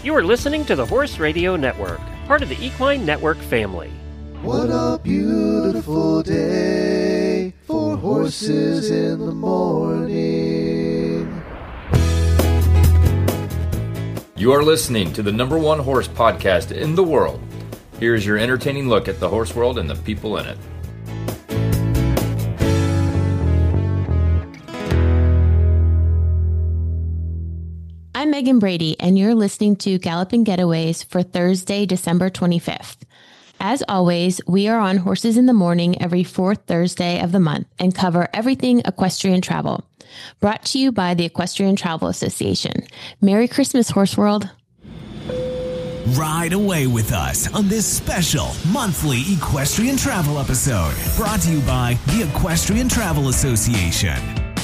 You are listening to the Horse Radio Network, part of the Equine Network family. What a beautiful day for horses in the morning. You are listening to the number one horse podcast in the world. Here's your entertaining look at the horse world and the people in it. I'm Megan Brady, and you're listening to Galloping Getaways for Thursday, December 25th. As always, we are on Horses in the Morning every fourth Thursday of the month and cover everything equestrian travel. Brought to you by the Equestrian Travel Association. Merry Christmas, Horse World. Ride away with us on this special monthly equestrian travel episode, brought to you by the Equestrian Travel Association.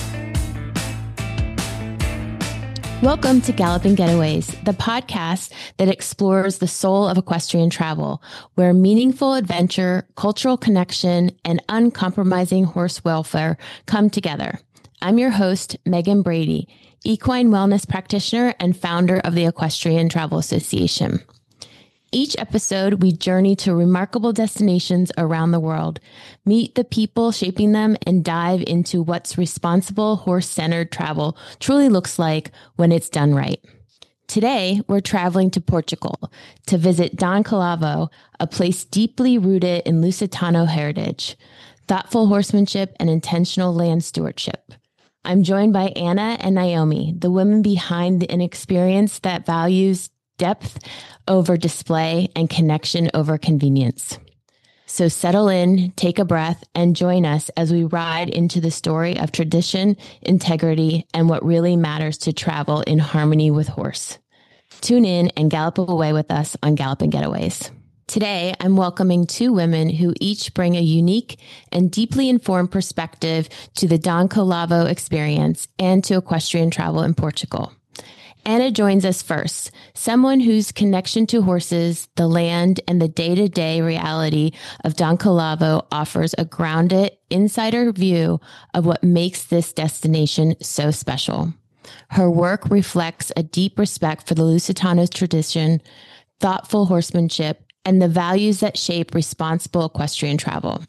Welcome to Galloping Getaways, the podcast that explores the soul of equestrian travel, where meaningful adventure, cultural connection, and uncompromising horse welfare come together. I'm your host, Megan Brady, equine wellness practitioner and founder of the Equestrian Travel Association. Each episode, we journey to remarkable destinations around the world, meet the people shaping them, and dive into what's responsible horse-centered travel truly looks like when it's done right. Today, we're traveling to Portugal to visit Don Calavo, a place deeply rooted in Lusitano heritage, thoughtful horsemanship, and intentional land stewardship. I'm joined by Anna and Naomi, the women behind an experience that values depth over display and connection over convenience. So settle in, take a breath, and join us as we ride into the story of tradition, integrity, and what really matters to travel in harmony with horse. Tune in and gallop away with us on Galloping Getaways. Today, I'm welcoming two women who each bring a unique and deeply informed perspective to the Don Calavo experience and to equestrian travel in Portugal. Anna joins us first, someone whose connection to horses, the land, and the day-to-day reality of Don Calavo offers a grounded, insider view of what makes this destination so special. Her work reflects a deep respect for the Lusitano tradition, thoughtful horsemanship, and the values that shape responsible equestrian travel.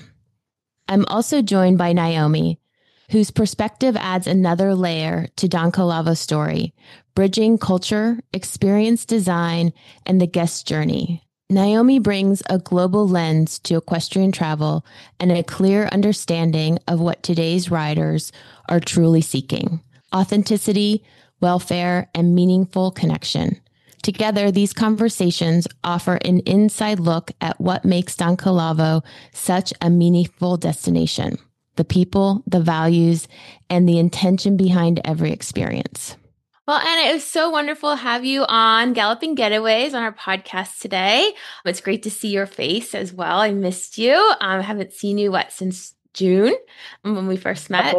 I'm also joined by Naomi, whose perspective adds another layer to Don Calavo's story, bridging culture, experience design, and the guest journey. Naomi brings a global lens to equestrian travel and a clear understanding of what today's riders are truly seeking: authenticity, welfare, and meaningful connection. Together, these conversations offer an inside look at what makes Don Calavo such a meaningful destination: the people, the values, and the intention behind every experience. Well, Anna, it was so wonderful to have you on Galloping Getaways on our podcast today. It's great to see your face as well. I missed you. I haven't seen you, since June when we first met?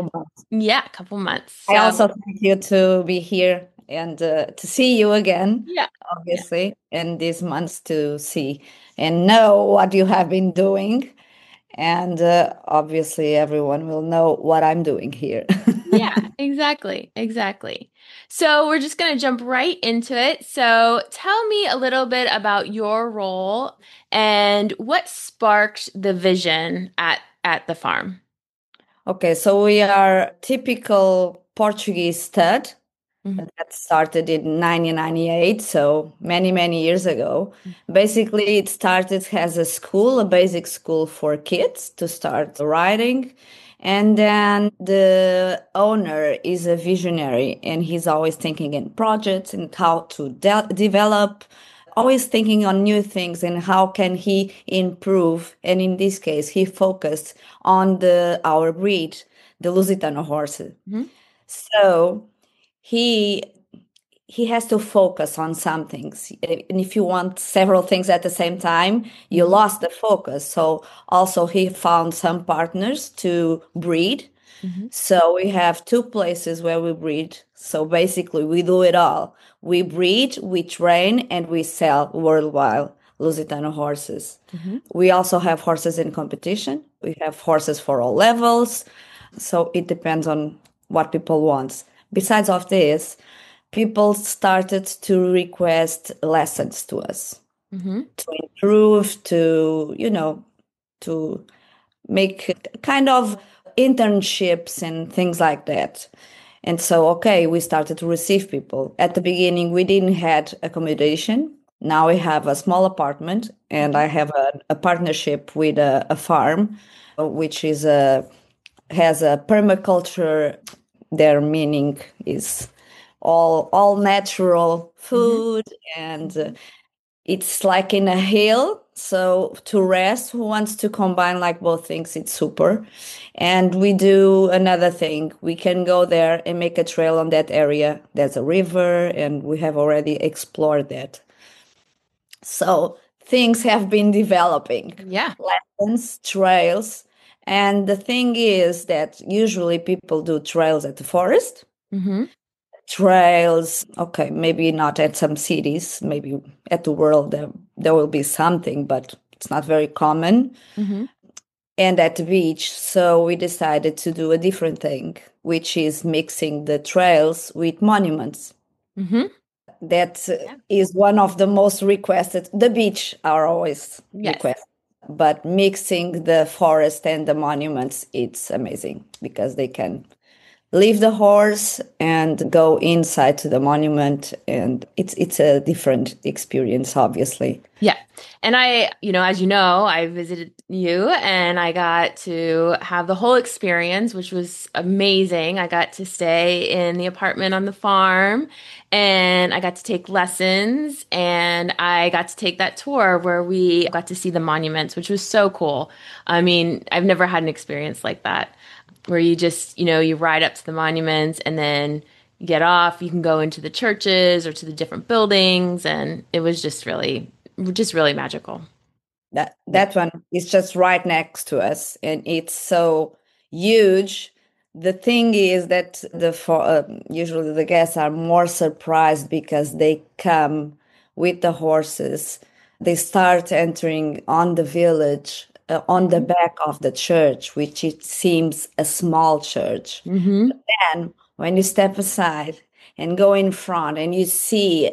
A couple months. So. I also thank you to be here and to see you again, obviously, in these months to see and know what you have been doing. And obviously, everyone will know what I'm doing here. Yeah, exactly. So we're just going to jump right into it. So tell me a little bit about your role and what sparked the vision at the farm. Okay, so we are typical Portuguese stud. Mm-hmm. That started in 1998, so many years ago. Mm-hmm. Basically, it started as a school, a basic school for kids to start riding. And then the owner is a visionary, and he's always thinking in projects and how to develop, always thinking on new things and how can he improve. And in this case, he focused on our breed, the Lusitano horses. Mm-hmm. So he has to focus on some things. And if you want several things at the same time, you lost the focus. So also he found some partners to breed. Mm-hmm. So we have two places where we breed. So basically we do it all. We breed, we train, and we sell worldwide Lusitano horses. Mm-hmm. We also have horses in competition. We have horses for all levels. So it depends on what people want. Besides of this, people started to request lessons to us Mm-hmm. to improve, to make kind of internships and things like that. And so, okay, we started to receive people. At the beginning, we didn't had accommodation. Now we have a small apartment, and I have a partnership with a farm, which is has a permaculture. Their meaning is all natural food, and it's like in a hill. So to rest, who wants to combine like both things, it's super. And we do another thing. We can go there and make a trail on that area. There's a river, and we have already explored that. So things have been developing. Yeah. Lessons, trails. And the thing is that usually people do trails at the forest. Mm-hmm. Trails, okay, maybe not at some cities, maybe at the world there will be something, but it's not very common. Mm-hmm. And at the beach, so we decided to do a different thing, which is mixing the trails with monuments. Mm-hmm. That is one of the most requested. The beach are always Yes. requested, but mixing the forest and the monuments, it's amazing because they can leave the horse and go inside to the monument, and it's a different experience, obviously. Yeah. And I, as you know, I visited you and I got to have the whole experience, which was amazing. I got to stay in the apartment on the farm and I got to take lessons and I got to take that tour where we got to see the monuments, which was so cool. I mean, I've never had an experience like that where you just, you ride up to the monuments and then you get off, you can go into the churches or to the different buildings. And it was just really magical. That one is just right next to us, and it's so huge. The thing is that usually the guests are more surprised because they come with the horses. They start entering on the village, on the back of the church, which it seems a small church. Mm-hmm. But then when you step aside and go in front and you see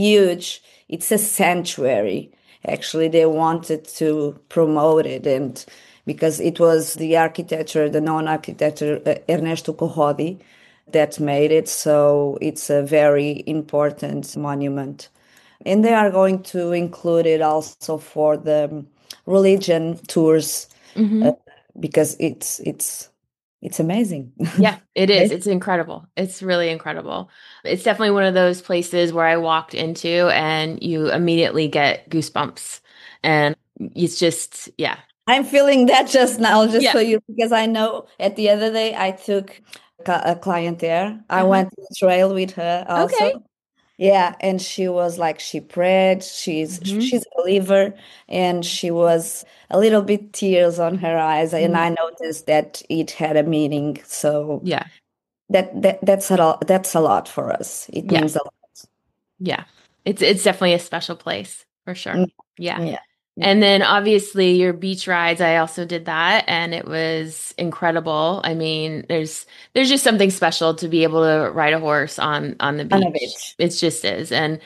it's a sanctuary. Actually, they wanted to promote it, and because it was the known architecture, Ernesto Corrodi, that made it. So it's a very important monument. And they are going to include it also for the religion tours, Mm-hmm. because it's amazing. Yeah, it is. It's incredible. It's really incredible. It's definitely one of those places where I walked into and you immediately get goosebumps. And it's just, yeah. I'm feeling that just now, just Yeah. for you, because I know at the other day I took a client there. I went to the trail with her also. Okay. Yeah, and she was like, she prayed, she's a believer, and she was a little bit tears on her eyes, and I noticed that it had a meaning. So Yeah. that's a lot for us. It Yeah. means a lot. Yeah. It's definitely a special place for sure. Yeah. Yeah. And then obviously your beach rides, I also did that and it was incredible. I mean, there's just something special to be able to ride a horse on the beach. On a beach. It just is. And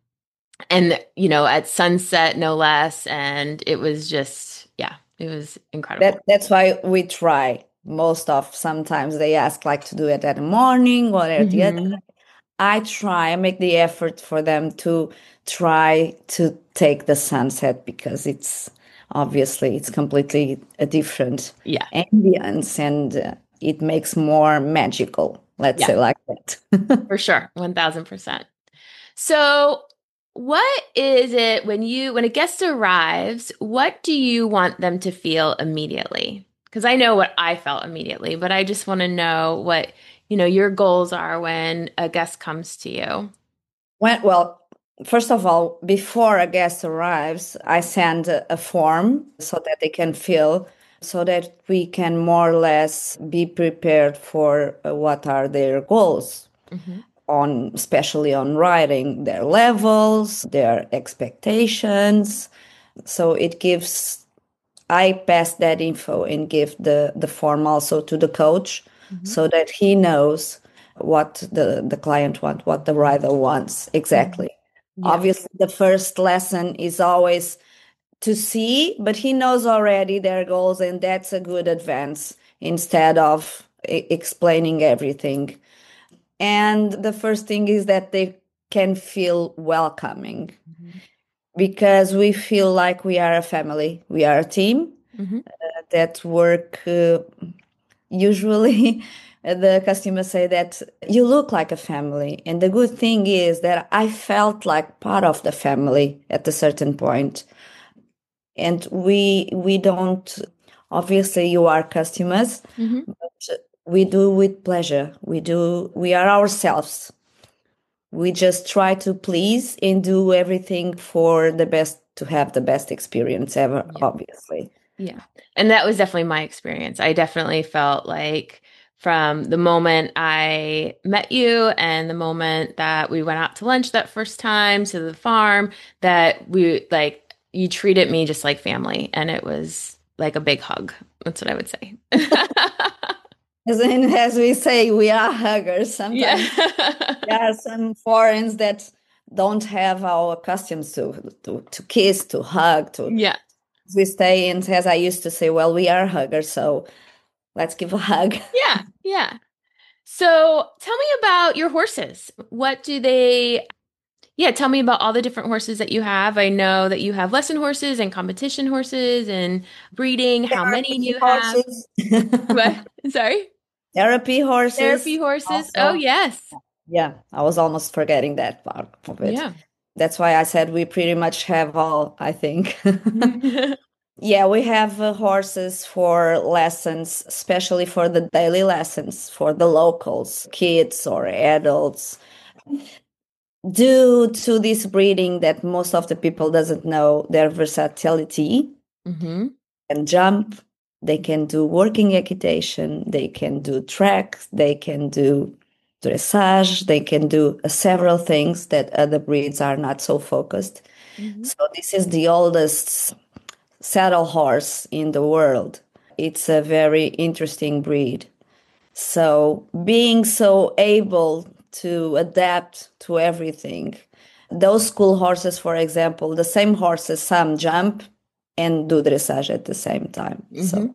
at sunset, no less. And it was just, it was incredible. That's why we try. Sometimes they ask like to do it at the morning or at the other. I make the effort for them to try to take the sunset, because it's completely a different ambience, and it makes more magical, let's say like that. For sure. 1000%. So what is it when a guest arrives, what do you want them to feel immediately? Because I know what I felt immediately, but I just want to know what your goals are when a guest comes to you. Well, first of all, before a guest arrives, I send a form so that they can fill, so that we can more or less be prepared for what are their goals, especially on writing their levels, their expectations. So I pass that info and give the form also to the coach, so that he knows what the client wants, what the rider wants exactly. Yeah. Obviously, the first lesson is always to see, but he knows already their goals, and that's a good advance instead of explaining everything. And the first thing is that they can feel welcoming because we feel like we are a family, we are a team that work. Usually, the customers say that you look like a family. And the good thing is that I felt like part of the family at a certain point. And we don't, obviously you are customers, but we do with pleasure. We are ourselves. We just try to please and do everything for the best, to have the best experience ever, obviously. Yeah. And that was definitely my experience. I definitely felt like from the moment I met you and the moment that we went out to lunch that first time to the farm, that you treated me just like family. And it was like a big hug. That's what I would say. As we say, we are huggers. Sometimes there are some foreigners that don't have our customs to kiss, to hug, to we stay in, as I used to say, well, we are huggers, so let's give a hug. Yeah. So tell me about your horses. What do they... Yeah, tell me about all the different horses that you have. I know that you have lesson horses and competition horses and breeding. How many do you have? What? Sorry? Therapy horses. Therapy horses. Also. Oh, yes. Yeah, I was almost forgetting that part of it. Yeah. That's why I said we pretty much have all, I think. Yeah, we have horses for lessons, especially for the daily lessons for the locals, kids or adults. Due to this breeding that most of the people doesn't know, their versatility can jump, they can do working equitation, they can do track, they can do dressage, they can do several things that other breeds are not so focused. So this is the oldest saddle horse in the world. It's a very interesting breed. So being so able to adapt to everything. Those school horses, for example, the same horses, some jump and do dressage at the same time. So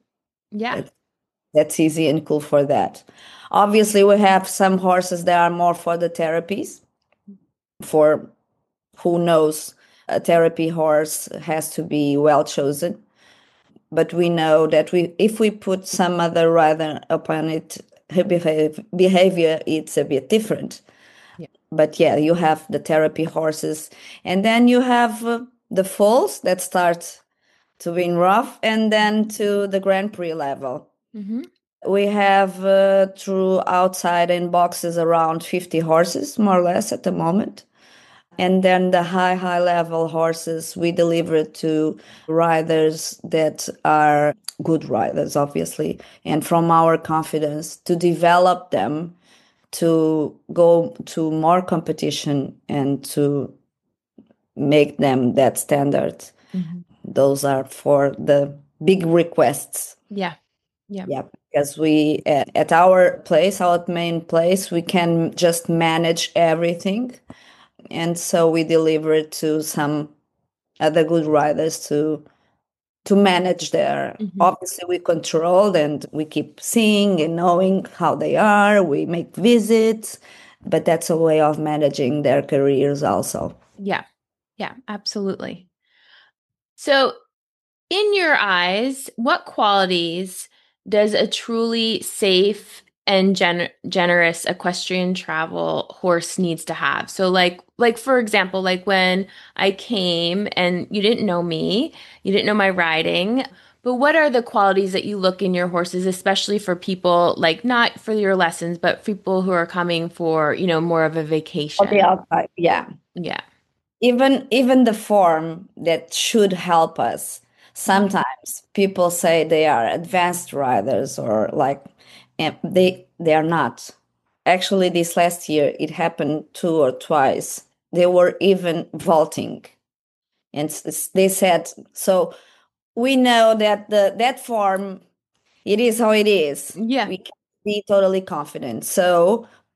that's easy and cool for that. Obviously, we have some horses that are more for the therapies. For who knows, a therapy horse has to be well chosen. But we know that if we put some other rider upon it, her behavior, it's a bit different. But yeah, you have the therapy horses, and then you have the foals that start to being rough, and then to the Grand Prix level. We have through outside and boxes around 50 horses, more or less, at the moment. And then the high level horses we deliver to riders that are good riders, obviously, and from our confidence to develop them to go to more competition and to make them that standard. Those are for the big requests. Yeah, because we, at our place, our main place, we can just manage everything. And so we deliver it to some other good riders to manage their, obviously we control and we keep seeing and knowing how they are. We make visits, but that's a way of managing their careers also. Yeah, absolutely. So in your eyes, what qualities does a truly safe and generous equestrian travel horse needs to have? So like for example, like when I came and you didn't know me, you didn't know my riding, but what are the qualities that you look in your horses, especially for people, like not for your lessons, but people who are coming for, more of a vacation? On the outside, yeah. Even the form that should help us. Sometimes people say they are advanced riders or they are not. Actually, this last year, it happened 2 or twice. They were even vaulting. And they said, so we know that that form, it is how it is. Yeah. We can be totally confident. So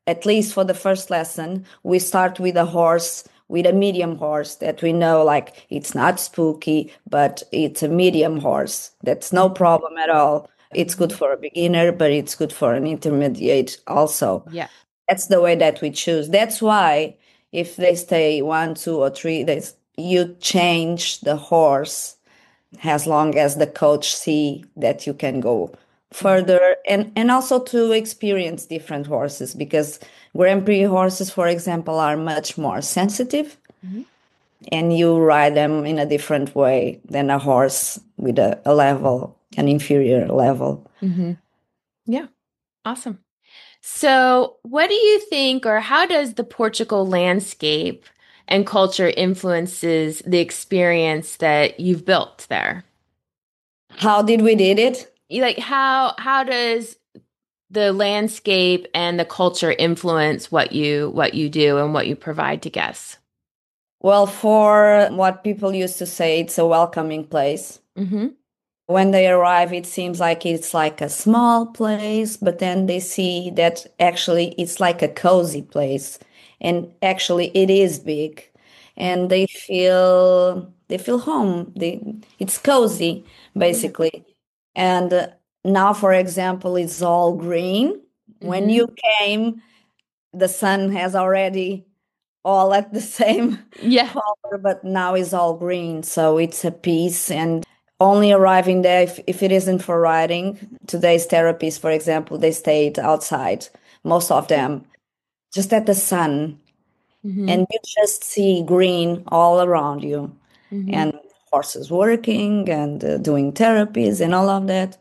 at least for the first lesson, we start with a medium horse that we know like it's not spooky, but it's a medium horse. That's no problem at all. It's good for a beginner, but it's good for an intermediate also. Yeah. That's the way that we choose. That's why if they stay 1, 2, or 3 days, you change the horse as long as the coach see that you can go further, and also to experience different horses, because Grand Prix horses, for example, are much more sensitive, and you ride them in a different way than a horse with an inferior level. Yeah. Awesome. So, what do you think, or how does the Portugal landscape and culture influences the experience that you've built there? How did we did it? Like how does the landscape and the culture influence what you do and what you provide to guests? Well, for what people used to say, it's a welcoming place. When they arrive, it seems like it's like a small place, but then they see that actually it's like a cozy place. And actually it is big. And they feel home. It's cozy, basically. And now, for example, it's all green. When you came, the sun has already all at the same color, but now it's all green. So it's a peace, and only arriving there if it isn't for riding. Today's therapists, for example, they stayed outside, most of them, just at the sun. And you just see green all around you, and horses working and doing therapies and all of that.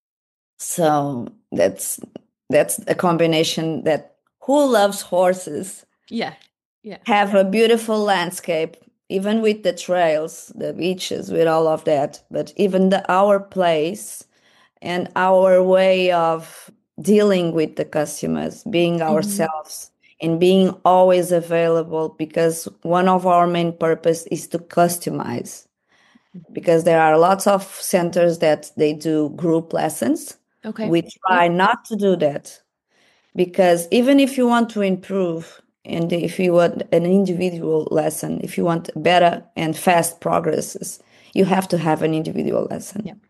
So that's a combination that who loves horses have a beautiful landscape, even with the trails, the beaches, with all of that. But even our place and our way of dealing with the customers, being ourselves and being always available, because one of our main purpose is to customize. Because there are lots of centers that they do group lessons. We try not to do that, because even if you want to improve, and if you want an individual lesson, if you want better and fast progresses, you have to have an individual lesson.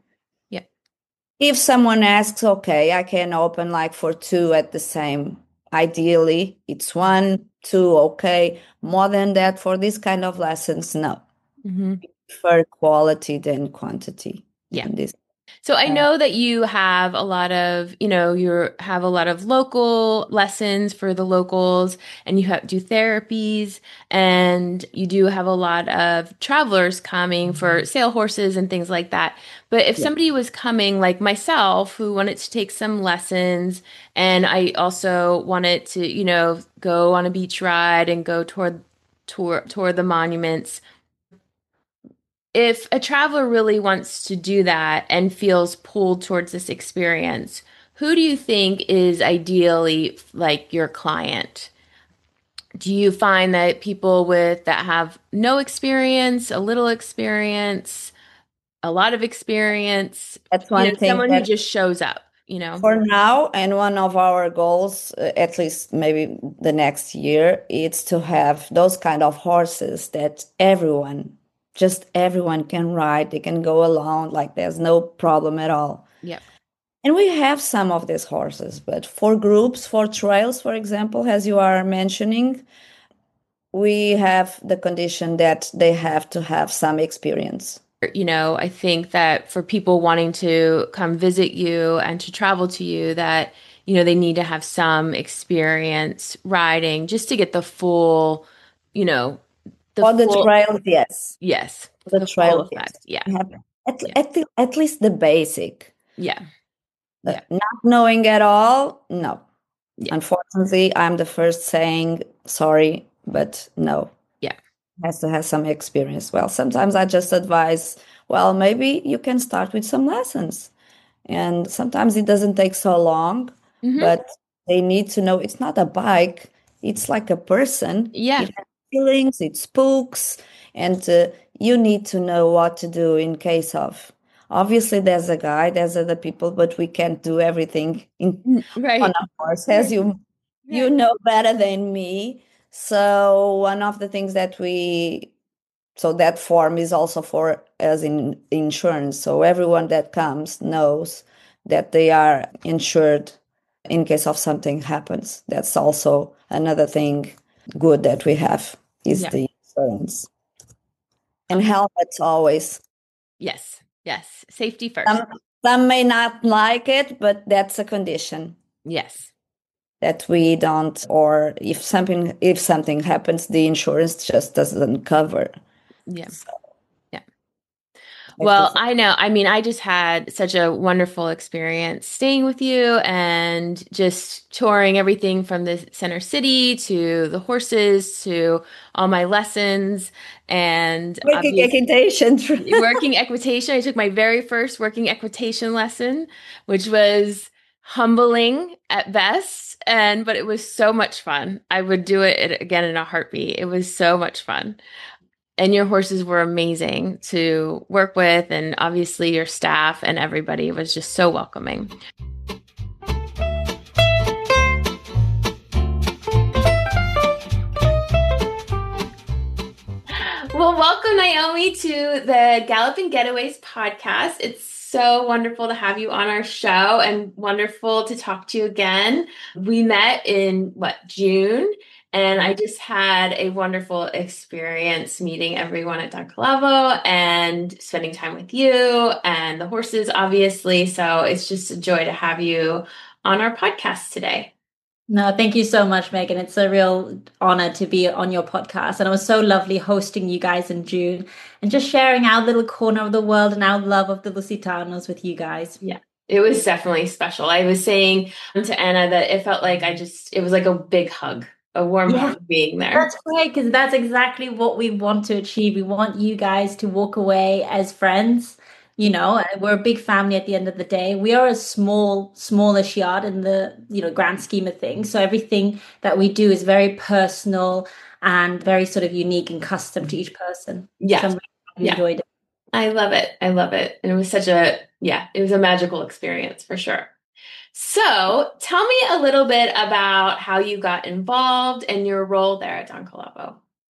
If someone asks, okay, I can open like for 2 at the same, ideally it's 1, 2, okay. More than that for this kind of lessons, no. Prefer quality than quantity. So I know that you have a lot of, you have a lot of local lessons for the locals, and you do therapies, and you do have a lot of travelers coming for sale horses and things like that. But if somebody was coming like myself, who wanted to take some lessons, and I also wanted to, go on a beach ride and go tour the monuments, if a traveler really wants to do that and feels pulled towards this experience, who do you think is ideally like your client? Do you find that people that have no experience, a little experience, a lot of experience? That's one thing. Someone who just shows up, For now, and one of our goals, at least maybe the next year, is to have those kind of horses that everyone can ride. They can go alone, like there's no problem at all. And we have some of these horses, but for groups, for trails, for example, as you are mentioning, we have the condition that they have to have some experience. I think that for people wanting to come visit you and to travel to you, that, they need to have some experience riding just to get the full, the trails, yes. Yes. The trail effect. At least the basic. Not knowing at all, no. Unfortunately, I'm the first saying sorry, but no. Has to have some experience. Well, sometimes I just advise, well, maybe you can start with some lessons. And sometimes it doesn't take so long, but they need to know it's not a bike. It's like a person. It has feelings, it spooks, and you need to know what to do in case of. Obviously, there's a guide, there's other people, but we can't do everything on a horse, as you you know better than me. So one of the things so that form is also for as in insurance. So everyone that comes knows that they are insured in case of something happens. That's also another thing good that we have is the insurance. And helmets always. Yes. Safety first. Some may not like it, but that's a condition. Yes. That we don't, or if something happens, the insurance just doesn't cover. Yeah. Well, I know. I mean, I just had such a wonderful experience staying with you and just touring everything from the center city to the horses to all my lessons and working equitation. Working equitation. I took my very first working equitation lesson, which was humbling at best, but it was so much fun. I would do it again in a heartbeat. It was so much fun. And your horses were amazing to work with, and obviously your staff and everybody was just so welcoming. Well, welcome, Naomi, to the Galloping Getaways podcast. It's so wonderful to have you on our show and wonderful to talk to you again. We met in, June? And I just had a wonderful experience meeting everyone at Don Calavo and spending time with you and the horses, obviously. So it's just a joy to have you on our podcast today. No, thank you so much, Megan. It's a real honor to be on your podcast. And it was so lovely hosting you guys in June and just sharing our little corner of the world and our love of the Lusitanos with you guys. Yeah. It was definitely special. I was saying to Anna that it felt like it was like a big hug. A warm hug being there. That's great, because that's exactly what we want to achieve. We want you guys to walk away as friends. You know, we're a big family at the end of the day. We are a smallish yard in the, grand scheme of things. So everything that we do is very personal and very sort of unique and custom to each person. Yeah. So really enjoyed it. I love it. And it was it was a magical experience for sure. So tell me a little bit about how you got involved and your role there at Don Calavo.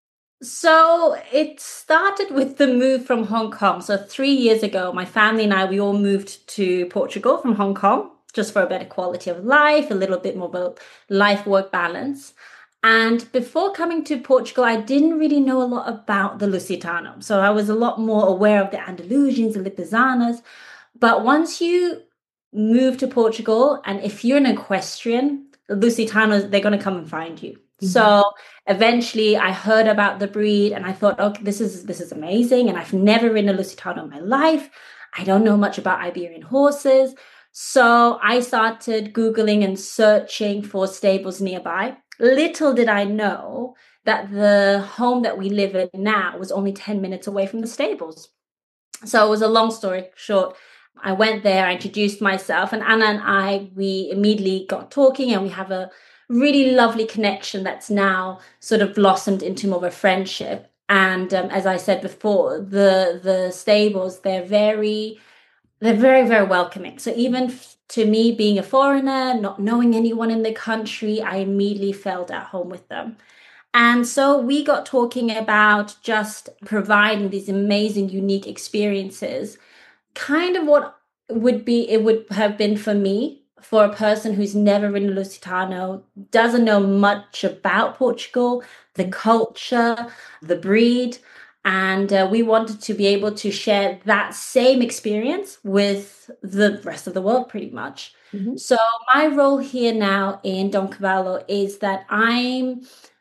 So it started with the move from Hong Kong. So 3 years ago, my family and we all moved to Portugal from Hong Kong, just for a better quality of life, a little bit more of a life-work balance. And before coming to Portugal, I didn't really know a lot about the Lusitano. So I was a lot more aware of the Andalusians, the Lipizzaners. But once you move to Portugal, and if you're an equestrian, the Lusitanos, they're going to come and find you. Mm-hmm. So eventually I heard about the breed and I thought, okay, this is amazing. And I've never ridden a Lusitano in my life. I don't know much about Iberian horses. So I started Googling and searching for stables nearby. Little did I know that the home that we live in now was only 10 minutes away from the stables. So it was a long story short. I went there, I introduced myself, and Anna and we immediately got talking, and we have a really lovely connection that's now sort of blossomed into more of a friendship. And as I said before, the stables, they're very, very welcoming. So even to me, being a foreigner, not knowing anyone in the country, I immediately felt at home with them. And so we got talking about just providing these amazing, unique experiences. Kind of what it would have been for me, for a person who's never ridden a Lusitano, doesn't know much about Portugal, the culture, the breed. And we wanted to be able to share that same experience with the rest of the world, pretty much. Mm-hmm. So my role here now in Don Cavallo is that I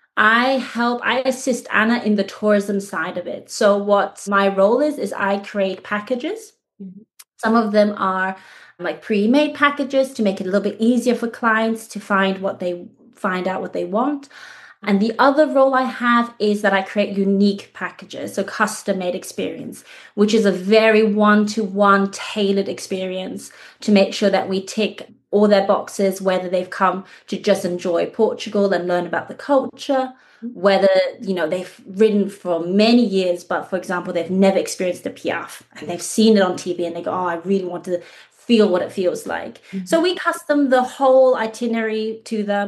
assist Anna in the tourism side of it. So what my role is I create packages. Mm-hmm. Some of them are like pre-made packages to make it a little bit easier for clients to find out what they want. And the other role I have is that I create unique packages, so custom-made experience, which is a very one-to-one tailored experience to make sure that we tick all their boxes, whether they've come to just enjoy Portugal and learn about the culture, whether, they've ridden for many years, but for example, they've never experienced the Piaffe and they've seen it on TV and they go, oh, I really want to feel what it feels like. Mm-hmm. So we custom the whole itinerary to them.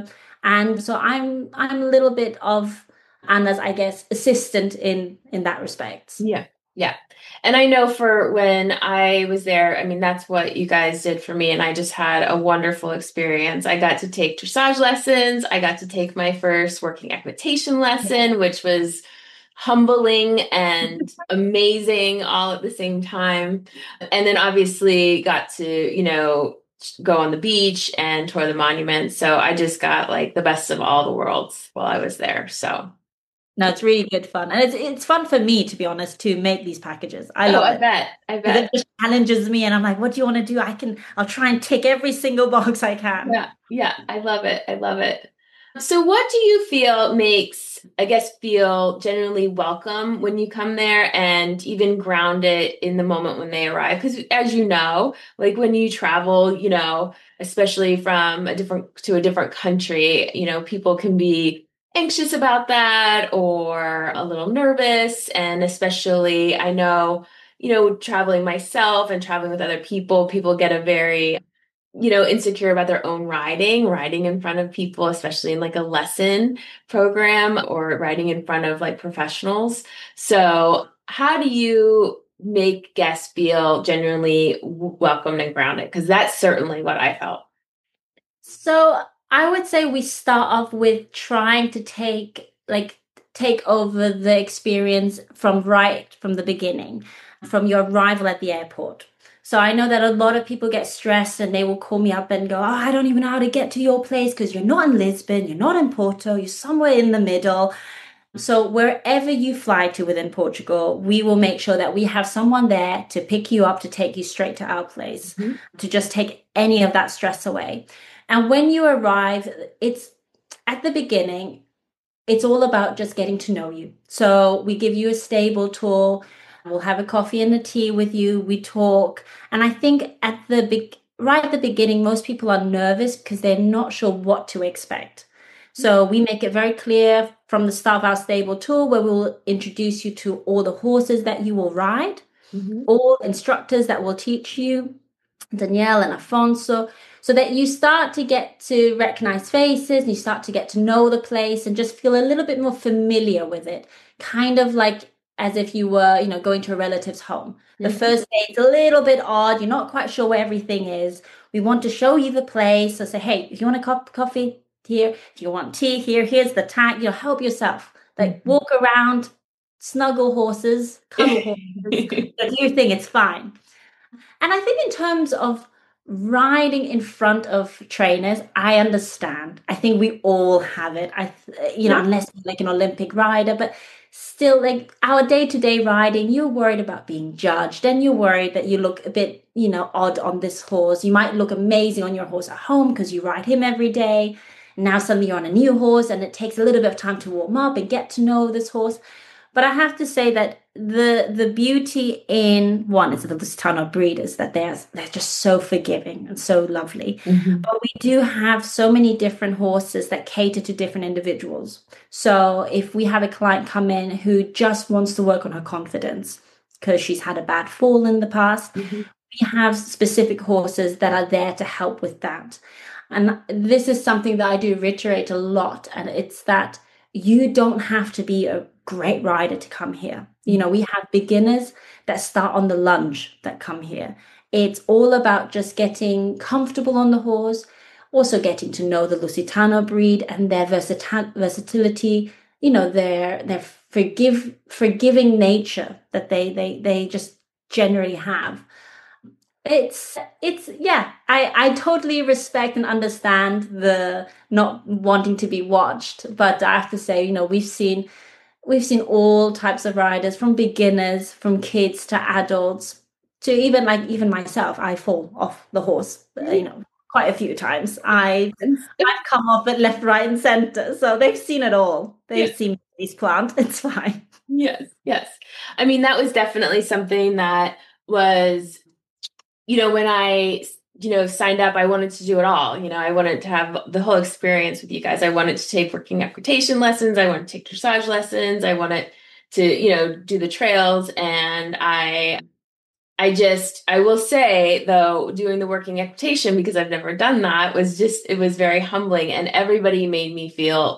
And so I'm a little bit of Anna's, I guess, assistant in that respect. Yeah. Yeah. And I know for when I was there, I mean, that's what you guys did for me. And I just had a wonderful experience. I got to take dressage lessons. I got to take my first working equitation lesson, which was humbling and amazing all at the same time. And then obviously got to, go on the beach and tour the monuments. So I just got like the best of all the worlds while I was there. So no, it's really good fun. And it's fun for me, to be honest, to make these packages. I love it. I bet. It just challenges me and I'm like, what do you want to do? I'll try and tick every single box I can. Yeah. I love it. I love it. So what do you feel makes, I guess, feel genuinely welcome when you come there and even grounded in the moment when they arrive? Because as you know, like when you travel, especially from a different country, people can be anxious about that or a little nervous. And especially I know, traveling myself and traveling with other people get a very insecure about their own riding in front of people, especially in like a lesson program or riding in front of like professionals. So how do you make guests feel genuinely welcomed and grounded? Because that's certainly what I felt. So I would say we start off with trying to take over the experience from the beginning, from your arrival at the airport. So I know that a lot of people get stressed and they will call me up and go, oh, I don't even know how to get to your place because you're not in Lisbon, you're not in Porto, you're somewhere in the middle. So wherever you fly to within Portugal, we will make sure that we have someone there to pick you up, to take you straight to our place, to just take any of that stress away. And when you arrive, it's at the beginning, it's all about just getting to know you. So we give you a stable tour. We'll have a coffee and a tea with you. We talk. And I think right at the beginning, most people are nervous because they're not sure what to expect. So we make it very clear from the start of our stable tour where we'll introduce you to all the horses that you will ride, all instructors that will teach you, Danielle and Afonso, so that you start to get to recognize faces and you start to get to know the place and just feel a little bit more familiar with it. Kind of like as if you were, going to a relative's home. The first day, it's a little bit odd. You're not quite sure where everything is. We want to show you the place. So say, hey, if you want a cup of coffee here, if you want tea here, here's the tag. Help yourself. Like walk around, snuggle horses, cuddle horses. Do your thing. It's fine. And I think in terms of riding in front of trainers, I understand. I think we all have it. Unless you're like an Olympic rider, but still, like our day-to-day riding, you're worried about being judged and you're worried that you look a bit, odd on this horse. You might look amazing on your horse at home because you ride him every day. Now suddenly you're on a new horse and it takes a little bit of time to warm up and get to know this horse. But I have to say that the beauty in one is the Lusitano breed is that they're just so forgiving and so lovely. But we do have so many different horses that cater to different individuals. So if we have a client come in who just wants to work on her confidence because she's had a bad fall in the past, we have specific horses that are there to help with that. And this is something that I do reiterate a lot, and it's that you don't have to be a great rider to come here. We have beginners that start on the lunge that come here. It's all about just getting comfortable on the horse, also getting to know the Lusitano breed and their versatility, their forgiving nature that they just generally have. I totally respect and understand the not wanting to be watched, but I have to say, we've seen all types of riders, from beginners, from kids to adults, to even myself. I fall off the horse, quite a few times. I've come off it left, right, and center. So they've seen it all. They've seen these plant. It's fine. Yes. I mean, that was definitely something that was, when I, signed up, I wanted to do it all. I wanted to have the whole experience with you guys. I wanted to take working equitation lessons. I wanted to take dressage lessons. I wanted to, do the trails. And I I will say though, doing the working equitation, because I've never done that, it was very humbling, and everybody made me feel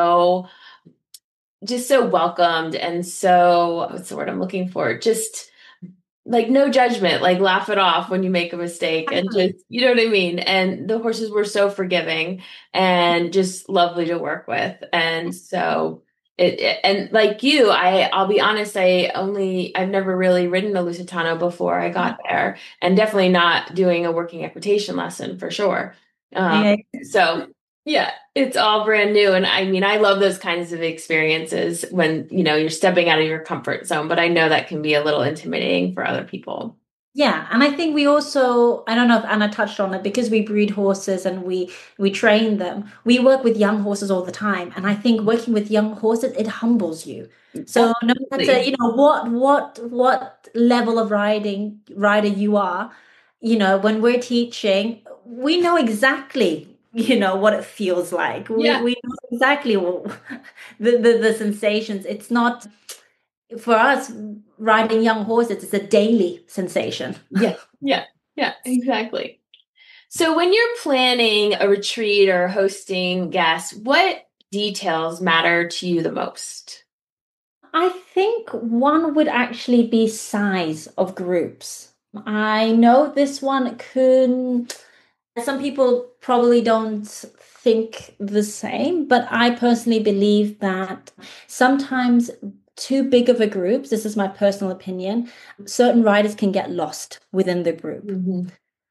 just so welcomed, and so, what's the word I'm looking for? Just like no judgment, like laugh it off when you make a mistake, and just, you know what I mean? And the horses were so forgiving and just lovely to work with. And so and like you, I'll be honest, I've never really ridden a Lusitano before I got there, and definitely not doing a working equitation lesson for sure. So yeah, it's all brand new. And I mean, I love those kinds of experiences when, you're stepping out of your comfort zone, but I know that can be a little intimidating for other people. Yeah, and I think we also, I don't know if Anna touched on it, because we breed horses and we train them. We work with young horses all the time, and I think working with young horses, it humbles you. So no matter, what level of rider you are, when we're teaching, we know exactly what it feels like. We know exactly the sensations. It's not, for us, riding young horses, it's a daily sensation. Yeah, exactly. So when you're planning a retreat or hosting guests, what details matter to you the most? I think one would actually be size of groups. I know this one some people probably don't think the same, but I personally believe that sometimes too big of a group, this is my personal opinion, certain riders can get lost within the group. Mm-hmm.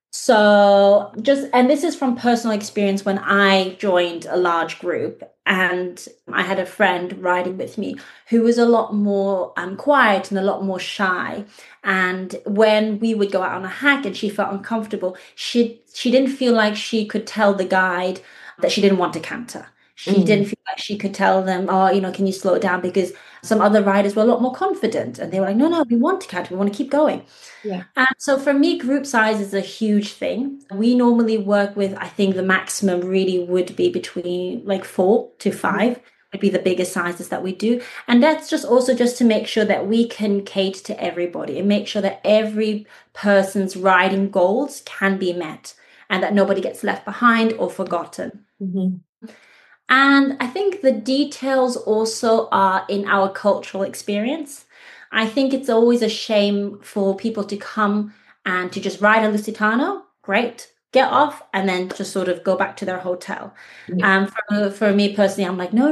So and this is from personal experience, when I joined a large group and I had a friend riding with me who was a lot more quiet and a lot more shy. And when we would go out on a hack and she felt uncomfortable, she didn't feel like she could tell the guide that she didn't want to canter. She didn't feel like she could tell them, can you slow it down? Because some other riders were a lot more confident and they were like, no, we want to canter. We want to keep going. Yeah. And so for me, group size is a huge thing. We normally work with, I think the maximum really would be between like 4 to 5 would be the biggest sizes that we do. And that's just to make sure that we can cater to everybody and make sure that every person's riding goals can be met and that nobody gets left behind or forgotten. Mm-hmm. And I think the details also are in our cultural experience. I think it's always a shame for people to come and to just ride a Lusitano, great, get off, and then just sort of go back to their hotel. Yeah. For me personally, I'm like, no,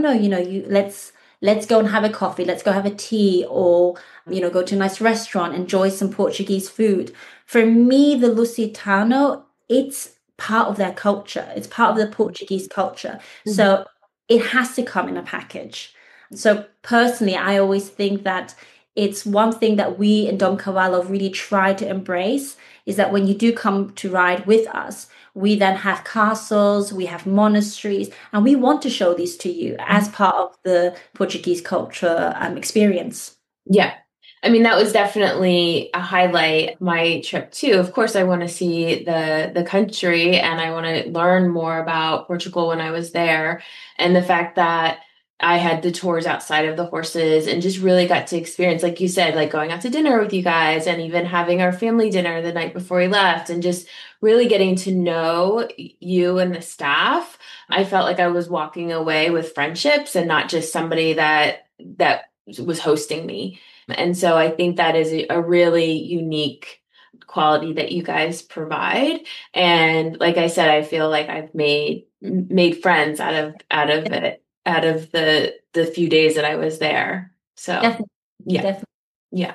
let's go and have a coffee, let's go have a tea, or go to a nice restaurant, enjoy some Portuguese food. For me, the Lusitano, it's part of their culture. It's part of the Portuguese culture. Mm-hmm. So it has to come in a package. So personally, I always think that it's one thing that we in Dom Cavallo really try to embrace, is that when you do come to ride with us, we then have castles, we have monasteries, and we want to show these to you as part of the Portuguese culture experience. Yeah. I mean, that was definitely a highlight of my trip too. Of course, I want to see the country and I want to learn more about Portugal when I was there. And the fact that I had the tours outside of the horses and just really got to experience, like you said, like going out to dinner with you guys and even having our family dinner the night before we left and just really getting to know you and the staff. I felt like I was walking away with friendships and not just somebody that was hosting me. And so I think that is a really unique quality that you guys provide. And like I said, I feel like I've made friends out of it, out of the few days that I was there. So Definitely. Yeah.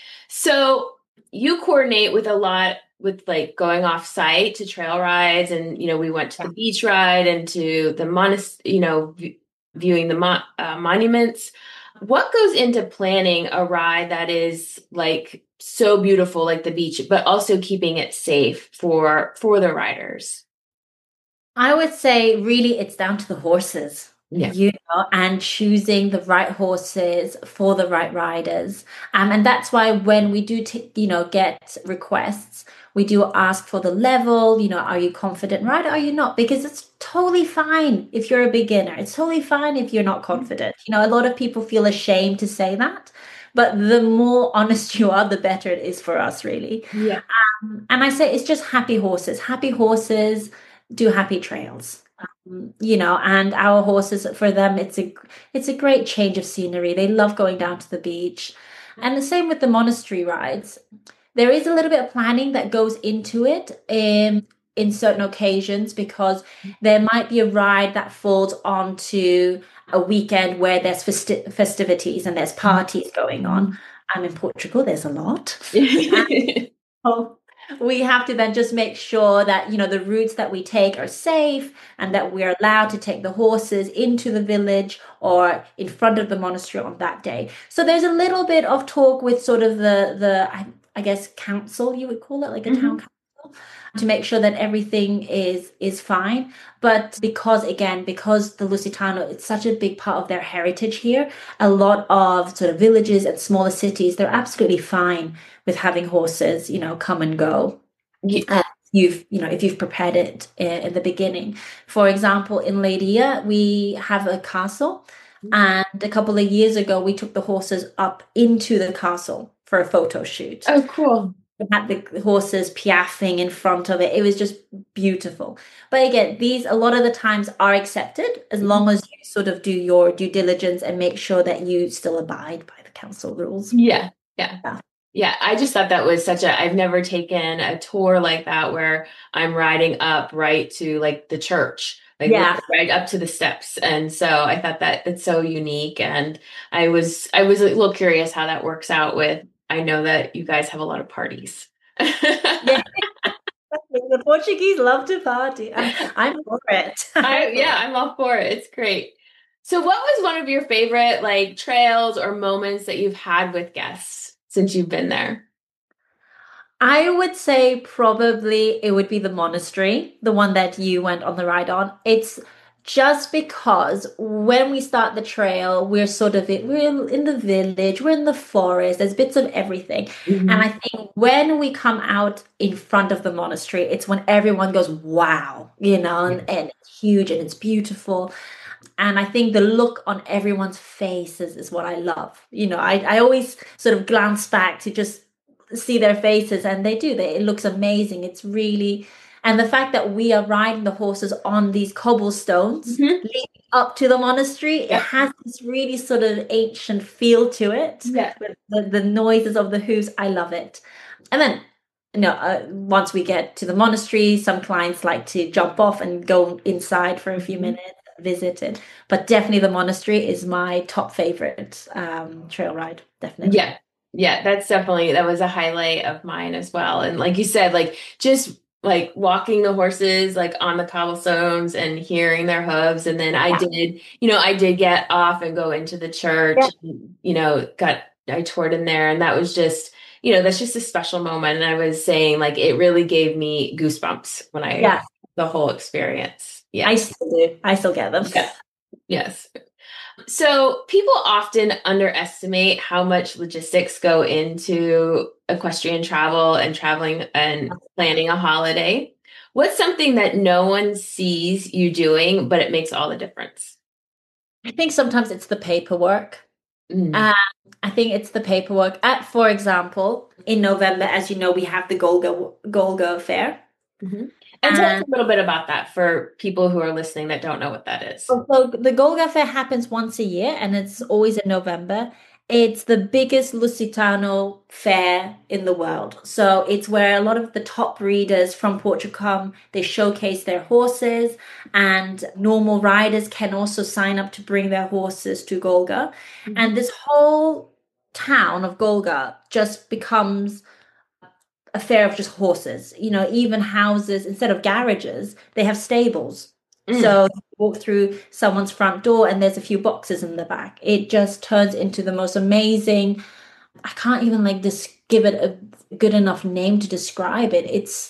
So you coordinate with a lot with like going off site to trail rides, and we went to the beach ride and to the viewing the monuments. What goes into planning a ride that is like so beautiful, like the beach, but also keeping it safe for the riders? I would say really it's down to the horses. Yeah. And choosing the right horses for the right riders. And that's why when we do, get requests, we do ask for the level, are you confident rider? Are you not? Because it's totally fine if you're a beginner. It's totally fine if you're not confident. A lot of people feel ashamed to say that. but the more honest you are, the better it is for us, really. Yeah. And I say it's just happy horses. Happy horses do happy trails. And our horses, for them, it's a great change of scenery. They love going down to the beach. And the same with the monastery rides. There is a little bit of planning that goes into it in certain occasions, because there might be a ride that falls onto a weekend where there's festivities and there's parties going on. I'm in Portugal, there's a lot. So we have to then just make sure that, the routes that we take are safe and that we're allowed to take the horses into the village or in front of the monastery on that day. So there's a little bit of talk with sort of the I guess council, you would call it, like a town council, to make sure that everything is fine. But because the Lusitano, it's such a big part of their heritage here, a lot of sort of villages and smaller cities, they're absolutely fine with having horses, come and go. If you've prepared it in the beginning. For example, in Leiria, we have a castle, and a couple of years ago, we took the horses up into the castle for a photo shoot. Oh, cool. We had the horses piaffing in front of it. It was just beautiful. But again, these a lot of the times are accepted as long as you sort of do your due diligence and make sure that you still abide by the council rules. Yeah. I just thought that was I've never taken a tour like that where I'm riding up right to like the church, right up to the steps. And so I thought that it's so unique. And I was a little curious how that works out with, I know that you guys have a lot of parties. Yeah. The Portuguese love to party. I'm for it. I'm all for it. It's great. So what was one of your favorite trails or moments that you've had with guests since you've been there? I would say probably it would be the monastery, the one that you went on the ride on. It's just because when we start the trail, we're in the village, we're in the forest, there's bits of everything. And I think when we come out in front of the monastery, it's when everyone goes, wow, and it's huge and it's beautiful. And I think the look on everyone's faces is what I love. I always sort of glance back to just see their faces, and it looks amazing. It's really, and the fact that we are riding the horses on these cobblestones leading up to the monastery, it has this really sort of ancient feel to it. Yeah. With the noises of the hooves, I love it. And then, once we get to the monastery, some clients like to jump off and go inside for a few minutes, visit it. But definitely the monastery is my top favorite trail ride, definitely. Yeah, that was a highlight of mine as well. And like you said, just walking the horses on the cobblestones and hearing their hooves. And then I did get off and go into the church, I toured in there, and that was just, that's just a special moment. And I was saying it really gave me goosebumps when the whole experience. Yeah. I still do. I still get them. Yeah. Yes. So people often underestimate how much logistics go into equestrian travel and traveling and planning a holiday. What's something that no one sees you doing, but it makes all the difference? I think sometimes it's the paperwork. I think it's the paperwork. For example, in November, as you know, we have the Golga Fair. And tell us a little bit about that for people who are listening that don't know what that is. So the Golga Fair happens once a year, and it's always in November. It's the biggest Lusitano fair in the world. So it's where a lot of the top breeders from Portugal come. They showcase their horses, and normal riders can also sign up to bring their horses to Golga. And this whole town of Golga just becomes a fair of just horses. Even houses, instead of garages, they have stables. So you walk through someone's front door and there's a few boxes in the back. It just turns into the most amazing, I can't even give it a good enough name to describe it. It's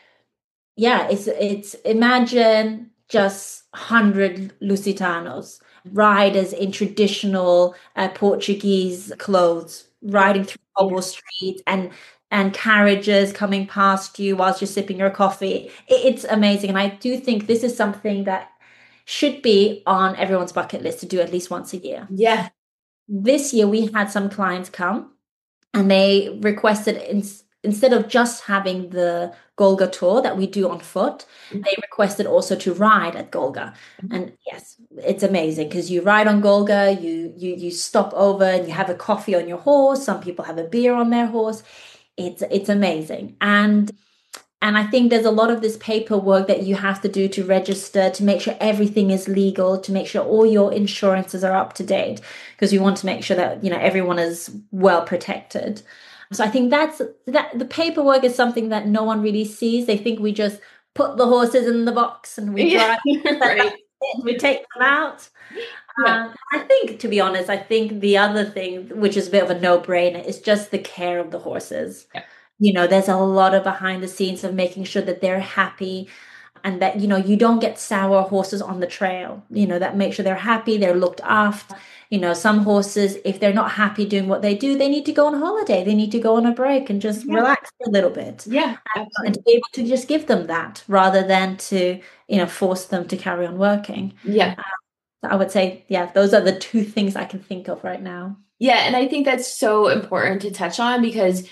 imagine just 100 Lusitanos, riders in traditional Portuguese clothes, riding through cobble streets and carriages coming past you whilst you're sipping your coffee. It's amazing. And I do think this is something that should be on everyone's bucket list to do at least once a year. Yeah. this year we had some clients come and they requested instead of just having the Golga tour that we do on foot, they requested also to ride at Golga. And yes, it's amazing because you ride on Golga, you stop over and you have a coffee on your horse. Some people have a beer on their horse. It's amazing. And I think there's a lot of this paperwork that you have to do to register, to make sure everything is legal, to make sure all your insurances are up to date, because you want to make sure that, everyone is well protected. So I think that the paperwork is something that no one really sees. They think we just put the horses in the box and we drive, right. We take them out. Yeah. I think, to be honest, the other thing, which is a bit of a no-brainer, is just the care of the horses. Yeah. There's a lot of behind the scenes of making sure that they're happy and that, you don't get sour horses on the trail, that make sure they're happy, they're looked after. Some horses, if they're not happy doing what they do, they need to go on holiday. They need to go on a break and just relax for a little bit. Yeah, and to be able to just give them that rather than to, force them to carry on working. Yeah. I would say, those are the two things I can think of right now. Yeah. And I think that's so important to touch on because,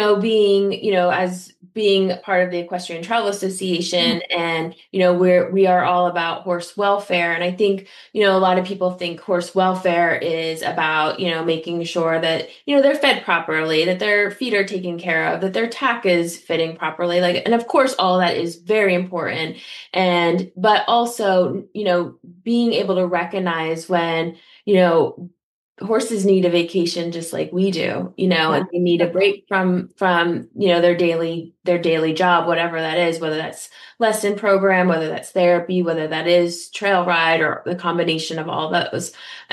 being part of the Equestrian Travel Association and, we are all about horse welfare. And I think, a lot of people think horse welfare is about, making sure that, they're fed properly, that their feet are taken care of, that their tack is fitting properly. And of course, all that is very important. But also, being able to recognize when, horses need a vacation just like we do, and they need a break from, their daily job, whatever that is, whether that's lesson program, whether that's therapy, whether that is trail ride or the combination of all those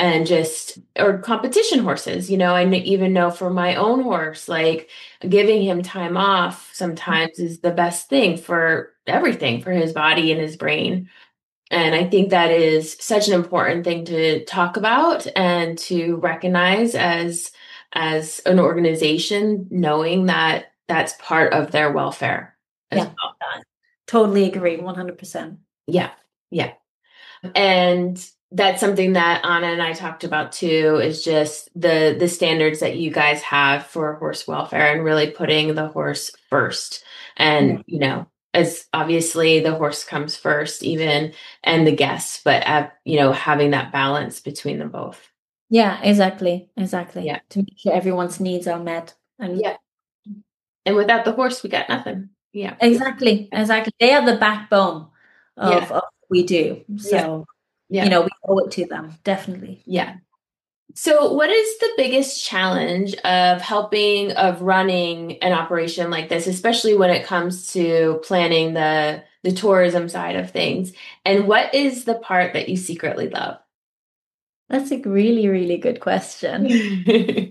or competition horses. I even know for my own horse, like giving him time off sometimes is the best thing for everything, for his body and his brain. And I think that is such an important thing to talk about and to recognize as an organization, knowing that that's part of their welfare as well. Totally agree, 100%. Yeah, yeah. And that's something that Anna and I talked about too, is just the standards that you guys have for horse welfare and really putting the horse first. And, as obviously the horse comes first even and the guests, but having that balance between them both. Yeah, exactly. Yeah. To make sure everyone's needs are met. And without the horse, we got nothing. Yeah, exactly. They are the backbone of what we do. So, we owe it to them. Definitely. Yeah. So what is the biggest challenge of running an operation like this, especially when it comes to planning the tourism side of things? And what is the part that you secretly love? That's a really, really good question.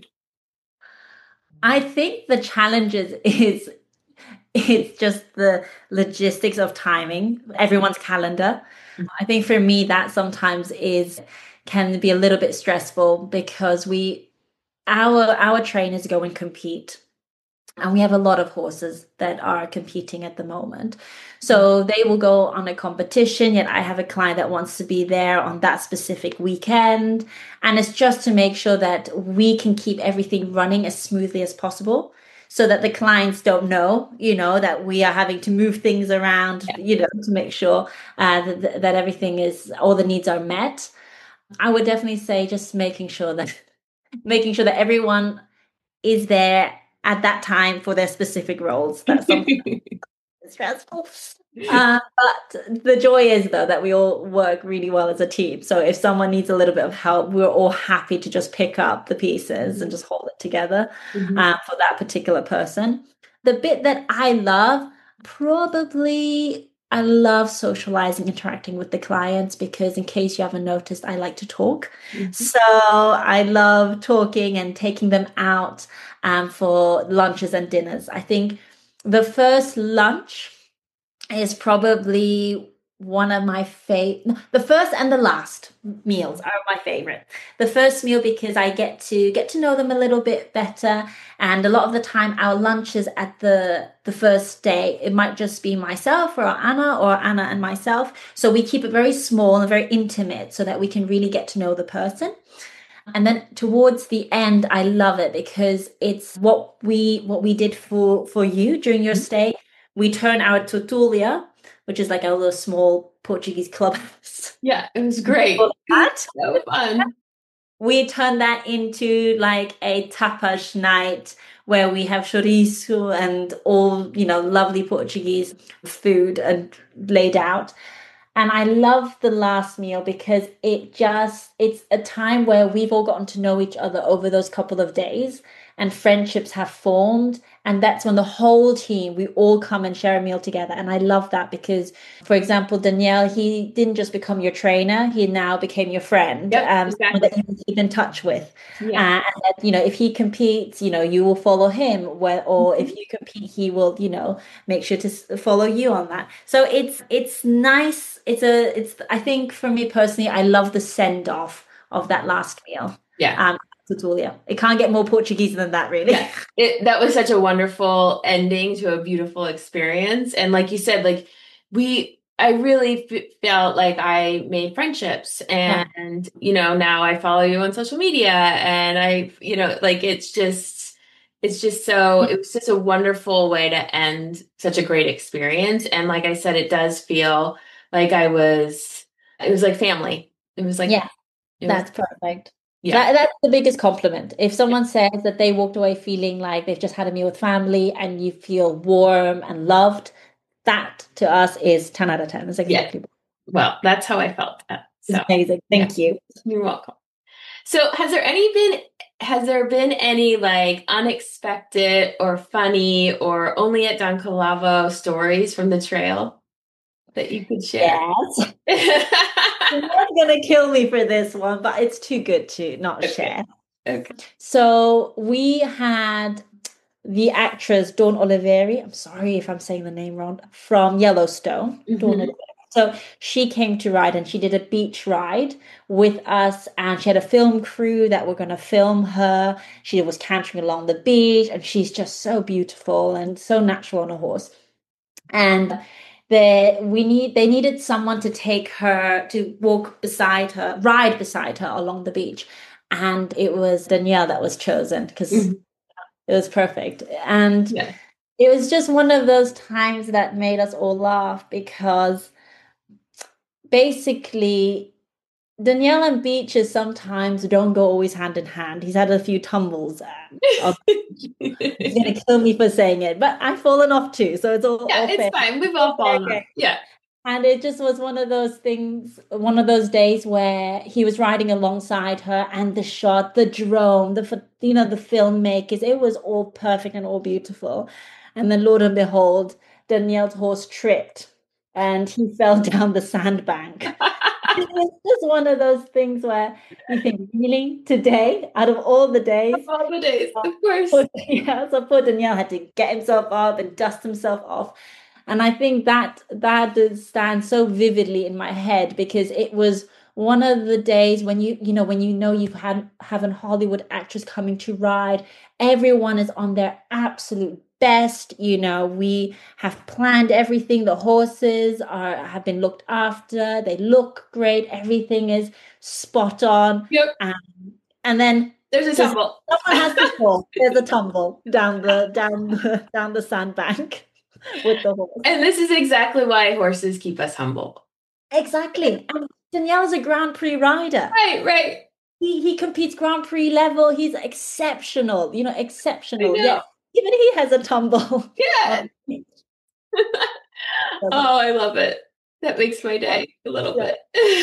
I think the challenges it's just the logistics of timing, everyone's calendar. I think for me that sometimes can be a little bit stressful because our trainers go and compete, and we have a lot of horses that are competing at the moment. So they will go on a competition, yet I have a client that wants to be there on that specific weekend. And it's just to make sure that we can keep everything running as smoothly as possible so that the clients don't know, that we are having to move things around, to make sure that everything all the needs are met. I would definitely say just making sure that everyone is there at that time for their specific roles. That's something that's stressful. But the joy is, though, that we all work really well as a team. So if someone needs a little bit of help, we're all happy to just pick up the pieces and just hold it together for that particular person. The bit that I love, I love socializing, interacting with the clients, because in case you haven't noticed, I like to talk. So I love talking and taking them out for lunches and dinners. I think the first lunch is probably one of my favorite. The first and the last meals are my favorite. The first meal because I get to know them a little bit better, and a lot of the time our lunches at the first day, it might just be myself or Anna and myself. So we keep it very small and very intimate so that we can really get to know the person. And then towards the end, I love it because it's what we did for you during your stay. We turned our tutulia, which is like a little small Portuguese clubhouse. Yeah, it was great. That's so fun. We turned that into like a tapas night where we have chorizo and all, lovely Portuguese food and laid out. And I love the last meal because it's a time where we've all gotten to know each other over those couple of days and friendships have formed. And that's when the whole team, we all come and share a meal together. And I love that because, for example, Danielle, he didn't just become your trainer, he now became your friend. Exactly. That you can keep in touch with. Yeah. And that, if he competes, you will follow him, or if you compete, he will, make sure to follow you on that. So it's nice. I think for me personally, I love the send off of that last meal. Yeah. Tutulia. It can't get more Portuguese than that, really. Yeah. That was such a wonderful ending to a beautiful experience. And like you said, I really felt like I made friendships and, now I follow you on social media and it was just a wonderful way to end such a great experience. And like I said, it does feel like it was like family. It was like, that's perfect. Yeah. That's the biggest compliment. If someone says that they walked away feeling like they've just had a meal with family and you feel warm and loved, that to us is 10 out of 10. It's exactly. Well, that's how I felt. So, amazing. Thank you. You're welcome. So has there been any like unexpected or funny or only at Don Calavo stories from the trail that you could share? Yes. You're not going to kill me for this one, but it's too good to not share. Okay. So we had the actress Dawn Oliveri, I'm sorry if I'm saying the name wrong, from Yellowstone. Dawn Oliveri. So she came to ride and she did a beach ride with us and she had a film crew that were going to film her. She was cantering along the beach and she's just so beautiful and so natural on a horse. And they needed someone to take her, to ride beside her along the beach. And it was Danielle that was chosen because it was perfect. And it was just one of those times that made us all laugh because basically Danielle and beaches sometimes don't go always hand in hand. He's had a few tumbles. He's going to kill me for saying it, but I've fallen off too. So it's all it's fair. Fine. We've all fallen off. Yeah. And it just was one of those things, one of those days where he was riding alongside her and the shot, the drone, the filmmakers, it was all perfect and all beautiful. And then lo and behold, Danielle's horse tripped and he fell down the sandbank. It was just one of those things where you think, really, today, out of all the days? Of all the days, of course. So poor Danielle had to get himself up and dust himself off. And I think that does stand so vividly in my head because it was one of the days when you have a Hollywood actress coming to ride, everyone is on their absolute best. We have planned everything. The horses have been looked after. They look great. Everything is spot on. Yep. And then there's a tumble. Someone has to fall. There's a tumble down the sandbank with the horse. And this is exactly why horses keep us humble. Exactly. And Danielle's a Grand Prix rider. Right. He competes Grand Prix level. He's exceptional. Exceptional. Yeah. Even he has a tumble. Yeah. Oh, I love it. That makes my day a little bit.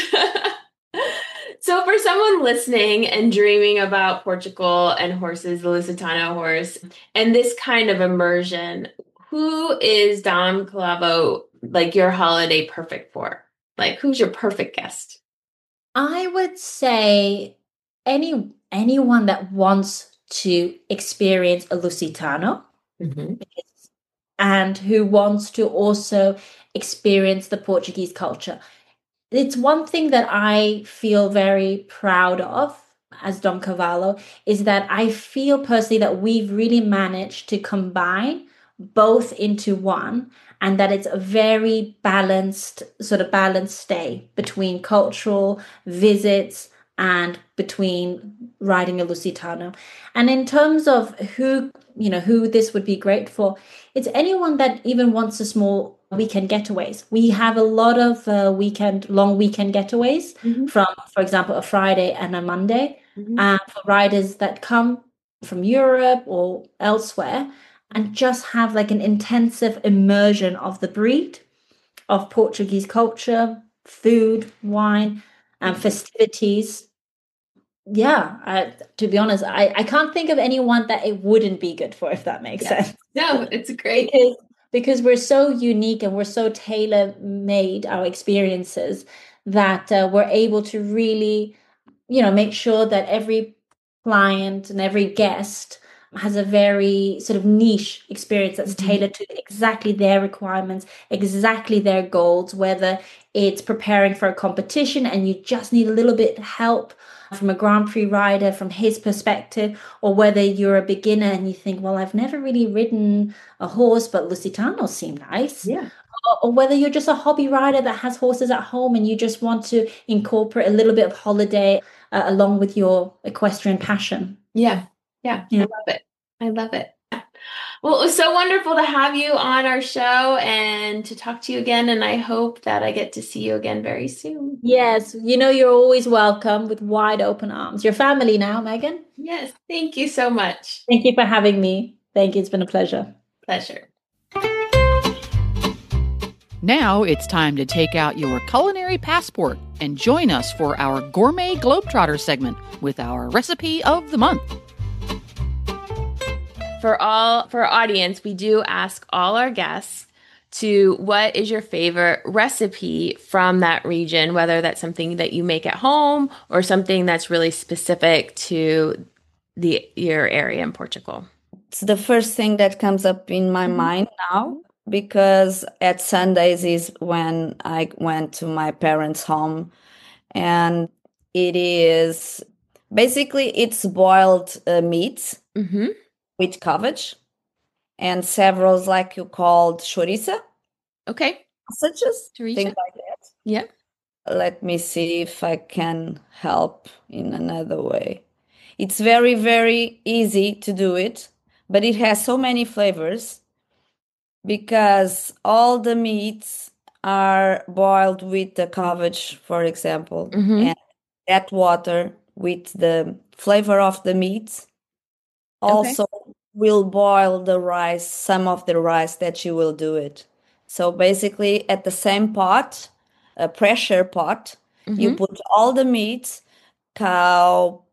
So for someone listening and dreaming about Portugal and horses, the Lusitano horse, and this kind of immersion, who is Don Calavo, like your holiday perfect for? Like, who's your perfect guest? I would say anyone that wants to experience a Lusitano and who wants to also experience the Portuguese culture. It's one thing that I feel very proud of as Dom Cavallo is that I feel personally that we've really managed to combine both into one and that it's a very balanced stay between cultural visits and between riding a Lusitano. And in terms of who this would be great for, it's anyone that even wants a small weekend getaways. We have a lot of long weekend getaways from, for example, a Friday and a Monday, for riders that come from Europe or elsewhere and just have like an intensive immersion of the breed, of Portuguese culture, food, wine, and festivities. Yeah, to be honest, I can't think of anyone that it wouldn't be good for, if that makes sense. No, it's great. Because we're so unique and we're so tailor-made, our experiences, that we're able to really, make sure that every client and every guest has a very sort of niche experience that's tailored to exactly their requirements, exactly their goals, whether it's preparing for a competition and you just need a little bit of help from a Grand Prix rider from his perspective, or whether you're a beginner and you think, well, I've never really ridden a horse, but Lusitanos seem nice. Yeah. Or whether you're just a hobby rider that has horses at home and you just want to incorporate a little bit of holiday along with your equestrian passion. Yeah. I love it. Well, it was so wonderful to have you on our show and to talk to you again. And I hope that I get to see you again very soon. Yes. You're always welcome with wide open arms. Your family now, Megan. Yes. Thank you so much. Thank you for having me. Thank you. It's been a pleasure. Pleasure. Now it's time to take out your culinary passport and join us for our Gourmet Globetrotter segment with our recipe of the month. For our audience, we do ask all our guests to what is your favorite recipe from that region, whether that's something that you make at home or something that's really specific to your area in Portugal. It's the first thing that comes up in my mind now, because at Sundays is when I went to my parents' home, and it is basically it's boiled meats. With cabbage and several, like you called, chouriça. Okay. Sausages, Chorizo. things like that. Yeah. Let me see if I can help in another way. It's very, very easy to do it, but it has so many flavors because all the meats are boiled with the cabbage, for example, and that water with the flavor of the meats. Also will boil the rice, some of the rice that you will do it. So basically at the same pot, a pressure pot, you put all the meats, cow,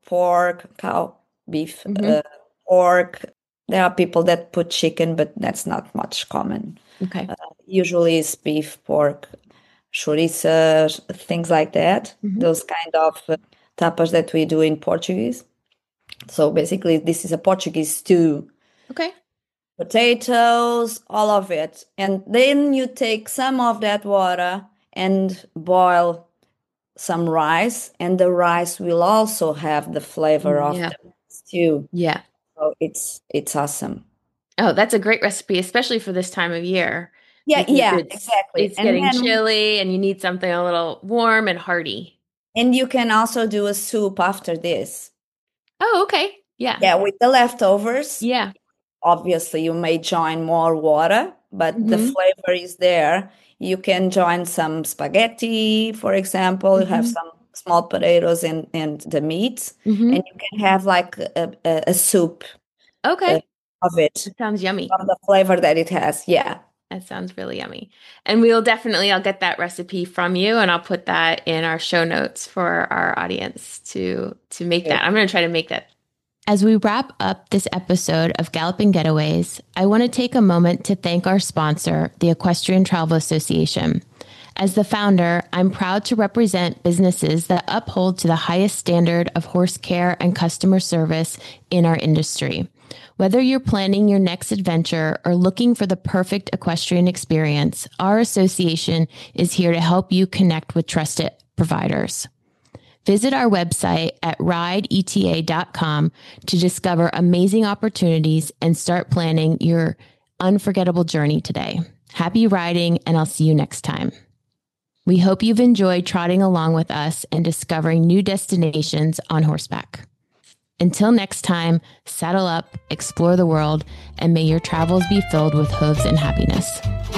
beef, pork. There are people that put chicken, but that's not much common. Okay. Usually it's beef, pork, chouriça, things like that. Those kind of tapas that we do in Portuguese. So basically, this is a Portuguese stew. Okay. Potatoes, all of it. And then you take some of that water and boil some rice. And the rice will also have the flavor of the stew. Yeah. So it's awesome. Oh, that's a great recipe, especially for this time of year. Yeah, exactly. It's getting chilly and you need something a little warm and hearty. And you can also do a soup after this. Oh, okay. Yeah. Yeah, with the leftovers. Yeah. Obviously, you may join more water, but the flavor is there. You can join some spaghetti, for example. You have some small potatoes and the meat. And you can have like a soup of it. That sounds yummy. Of the flavor that it has, yeah. That sounds really yummy. And I'll get that recipe from you and I'll put that in our show notes for our audience to make that. I'm going to try to make that. As we wrap up this episode of Galloping Getaways, I want to take a moment to thank our sponsor, the Equestrian Travel Association. As the founder, I'm proud to represent businesses that uphold to the highest standard of horse care and customer service in our industry. Whether you're planning your next adventure or looking for the perfect equestrian experience, our association is here to help you connect with trusted providers. Visit our website at rideeta.com to discover amazing opportunities and start planning your unforgettable journey today. Happy riding, and I'll see you next time. We hope you've enjoyed trotting along with us and discovering new destinations on horseback. Until next time, saddle up, explore the world, and may your travels be filled with hooves and happiness.